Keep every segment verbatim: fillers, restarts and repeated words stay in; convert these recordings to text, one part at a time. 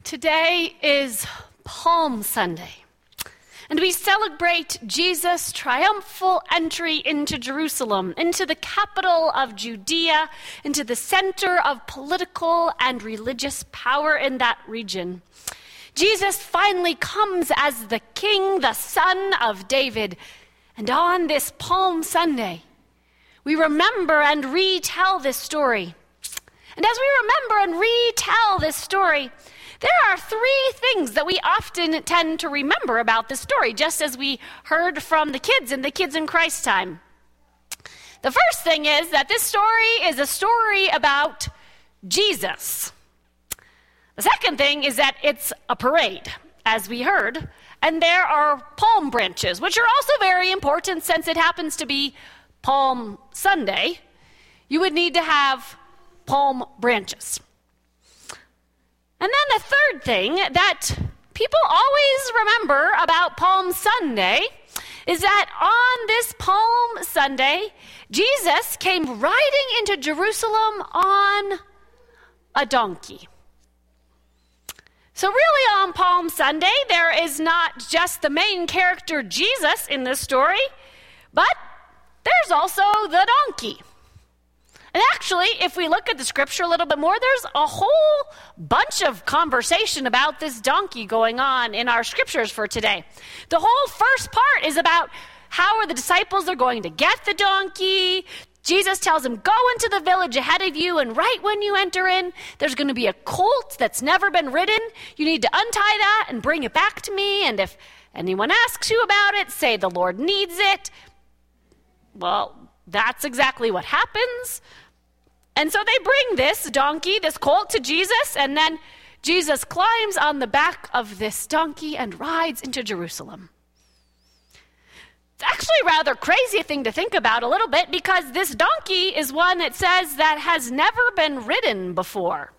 Today is Palm Sunday, and we celebrate Jesus' triumphal entry into Jerusalem, into the capital of Judea, into the center of political and religious power in that region. Jesus finally comes as the King, the Son of David, and on this Palm Sunday, we remember and retell this story. And as we remember and retell this story, there are three things that we often tend to remember about this story, just as we heard from the kids in the Kids in Christ time. The first thing is that this story is a story about Jesus. The second thing is that it's a parade, as we heard, and there are palm branches, which are also very important since it happens to be Palm Sunday. You would need to have palm branches. And then the third thing that people always remember about Palm Sunday is that on this Palm Sunday, Jesus came riding into Jerusalem on a donkey. So really on Palm Sunday, there is not just the main character Jesus in this story, but there's also the donkey. And actually, if we look at the scripture a little bit more, there's a whole bunch of conversation about this donkey going on in our scriptures for today. The whole first part is about how are the disciples are going to get the donkey. Jesus tells them, go into the village ahead of you, and right when you enter in, there's going to be a colt that's never been ridden. You need to untie that and bring it back to me, and if anyone asks you about it, say the Lord needs it. Well, that's exactly what happens. And so they bring this donkey, this colt, to Jesus, and then Jesus climbs on the back of this donkey and rides into Jerusalem. It's actually a rather crazy thing to think about a little bit, because this donkey is one, it says, that has never been ridden before.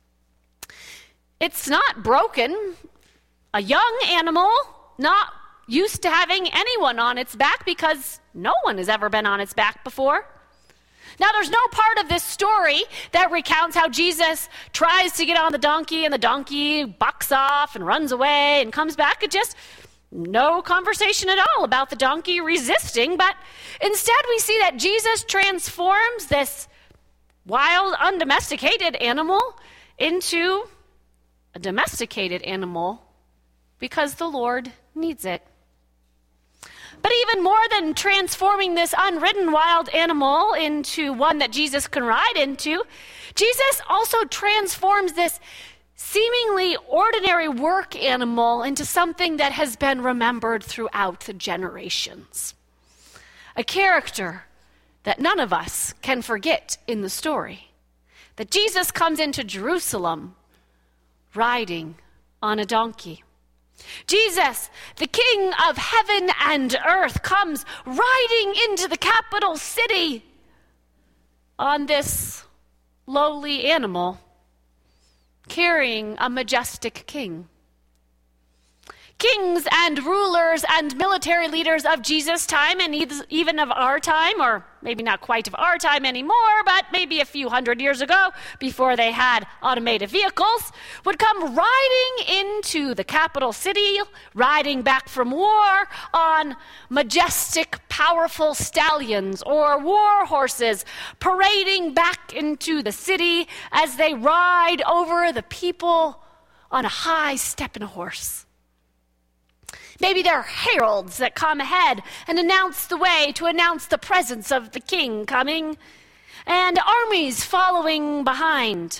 It's not broken. A young animal, not used to having anyone on its back, because no one has ever been on its back before. Now, there's no part of this story that recounts how Jesus tries to get on the donkey and the donkey bucks off and runs away and comes back. It just, no conversation at all about the donkey resisting, but instead we see that Jesus transforms this wild, undomesticated animal into a domesticated animal because the Lord needs it. But even more than transforming this unridden wild animal into one that Jesus can ride into, Jesus also transforms this seemingly ordinary work animal into something that has been remembered throughout the generations. A character that none of us can forget in the story. That Jesus comes into Jerusalem riding on a donkey. Jesus, the King of heaven and earth, comes riding into the capital city on this lowly animal, carrying a majestic king. Kings and rulers and military leaders of Jesus' time, and even of our time, or maybe not quite of our time anymore, but maybe a few hundred years ago, before they had automated vehicles, would come riding into the capital city, riding back from war on majestic, powerful stallions or war horses, parading back into the city as they ride over the people on a high-stepping horse. Maybe there are heralds that come ahead and announce the way to announce the presence of the king coming, and armies following behind.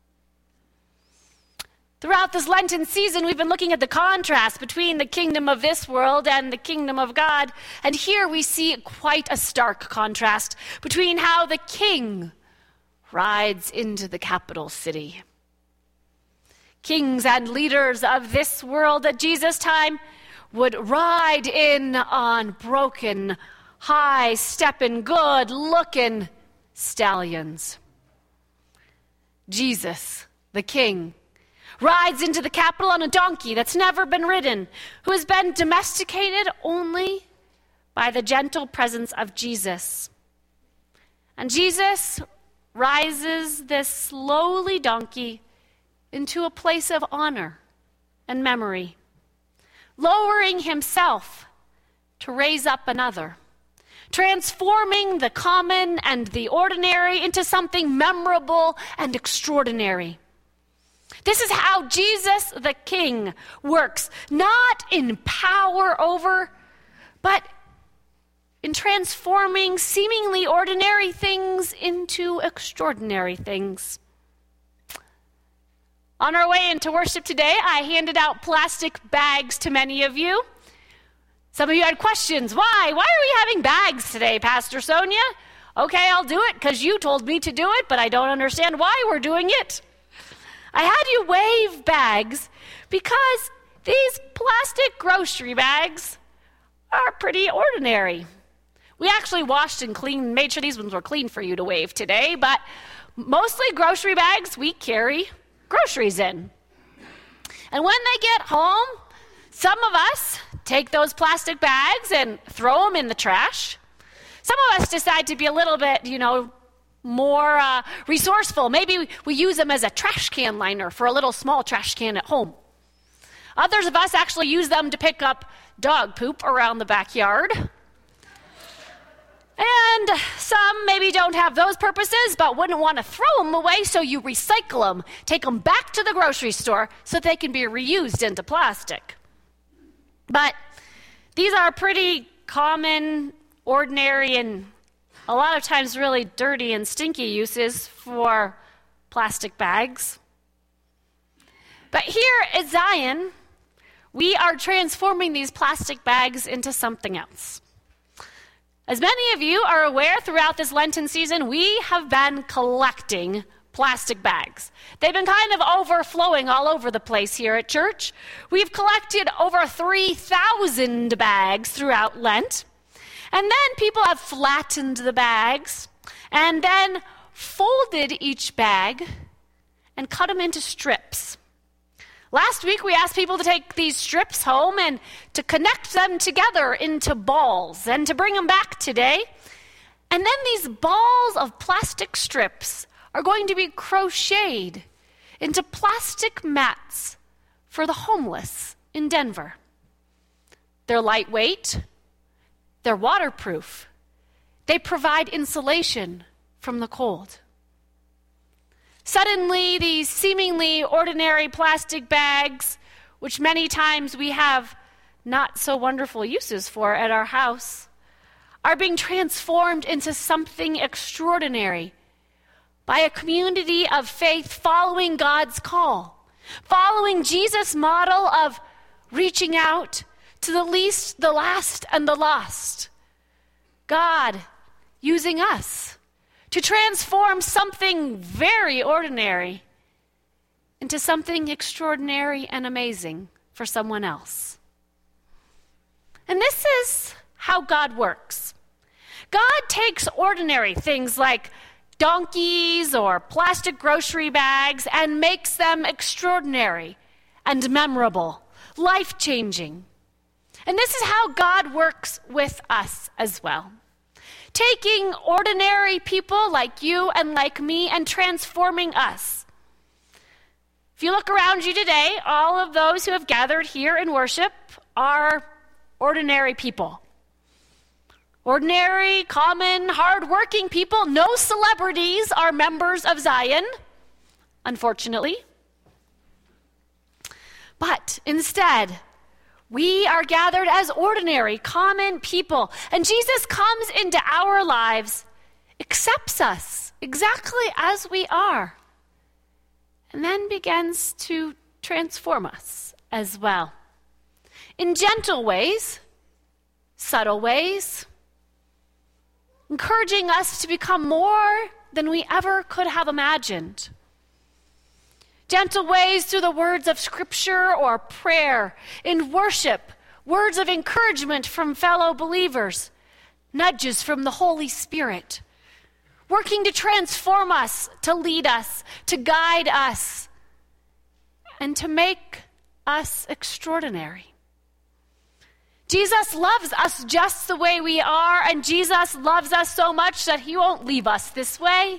Throughout this Lenten season, we've been looking at the contrast between the kingdom of this world and the kingdom of God, and here we see quite a stark contrast between how the king rides into the capital city. Kings and leaders of this world at Jesus' time would ride in on broken, high-stepping, good-looking stallions. Jesus, the King, rides into the capital on a donkey that's never been ridden, who has been domesticated only by the gentle presence of Jesus. And Jesus rises this lowly donkey into a place of honor and memory, lowering himself to raise up another, transforming the common and the ordinary into something memorable and extraordinary. This is how Jesus the King works, not in power over, but in transforming seemingly ordinary things into extraordinary things. On our way into worship today, I handed out plastic bags to many of you. Some of you had questions. Why? Why are we having bags today, Pastor Sonia? Okay, I'll do it because you told me to do it, but I don't understand why we're doing it. I had you wave bags because these plastic grocery bags are pretty ordinary. We actually washed and cleaned, made sure these ones were clean for you to wave today, but mostly grocery bags we carry groceries in. And when they get home, some of us take those plastic bags and throw them in the trash. Some of us decide to be a little bit, you know, more uh, resourceful. Maybe we use them as a trash can liner for a little small trash can at home. Others of us actually use them to pick up dog poop around the backyard. And some maybe don't have those purposes, but wouldn't want to throw them away, so you recycle them, take them back to the grocery store so they can be reused into plastic. But these are pretty common, ordinary, and a lot of times really dirty and stinky uses for plastic bags. But here at Zion, we are transforming these plastic bags into something else. As many of you are aware, throughout this Lenten season, we have been collecting plastic bags. They've been kind of overflowing all over the place here at church. We've collected over three thousand bags throughout Lent. And then people have flattened the bags and then folded each bag and cut them into strips. Last week, we asked people to take these strips home and to connect them together into balls and to bring them back today. And then these balls of plastic strips are going to be crocheted into plastic mats for the homeless in Denver. They're lightweight. They're waterproof. They provide insulation from the cold. Suddenly, these seemingly ordinary plastic bags, which many times we have not so wonderful uses for at our house, are being transformed into something extraordinary by a community of faith following God's call, following Jesus' model of reaching out to the least, the last, and the lost. God using us to transform something very ordinary into something extraordinary and amazing for someone else. And this is how God works. God takes ordinary things like donkeys or plastic grocery bags and makes them extraordinary and memorable, life-changing. And this is how God works with us as well. Taking ordinary people like you and like me and transforming us. If you look around you today, all of those who have gathered here in worship are ordinary people. Ordinary, common, hardworking people. No celebrities are members of Zion, unfortunately. But instead, we are gathered as ordinary, common people. And Jesus comes into our lives, accepts us exactly as we are, and then begins to transform us as well. In gentle ways, subtle ways, encouraging us to become more than we ever could have imagined. Gentle ways through the words of scripture or prayer, in worship, words of encouragement from fellow believers, nudges from the Holy Spirit, working to transform us, to lead us, to guide us, and to make us extraordinary. Jesus loves us just the way we are, and Jesus loves us so much that he won't leave us this way.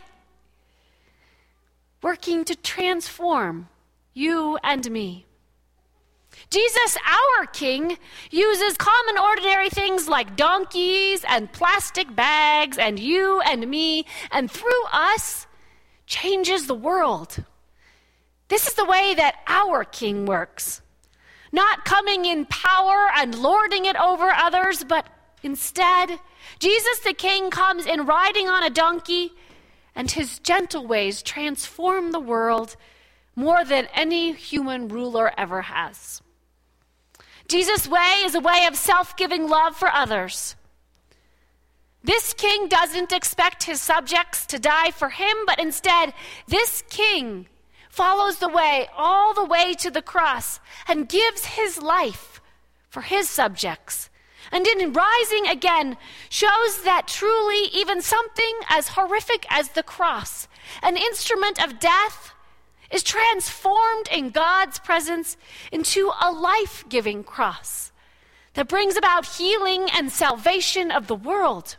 Working to transform you and me. Jesus, our King, uses common ordinary things like donkeys and plastic bags and you and me, and through us, changes the world. This is the way that our King works. Not coming in power and lording it over others, but instead, Jesus the King comes in riding on a donkey, and his gentle ways transform the world more than any human ruler ever has. Jesus' way is a way of self-giving love for others. This king doesn't expect his subjects to die for him, but instead, this king follows the way all the way to the cross and gives his life for his subjects. And in rising again, shows that truly even something as horrific as the cross, an instrument of death, is transformed in God's presence into a life-giving cross that brings about healing and salvation of the world.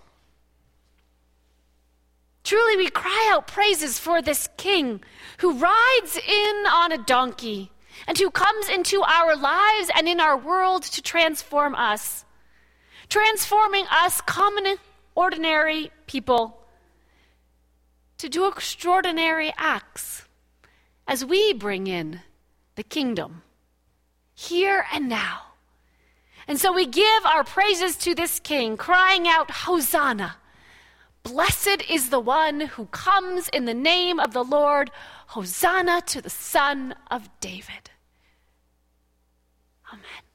Truly, we cry out praises for this King who rides in on a donkey and who comes into our lives and in our world to transform us, transforming us, common, ordinary people, to do extraordinary acts as we bring in the kingdom here and now. And so we give our praises to this King, crying out, Hosanna! Blessed is the one who comes in the name of the Lord. Hosanna to the Son of David. Amen.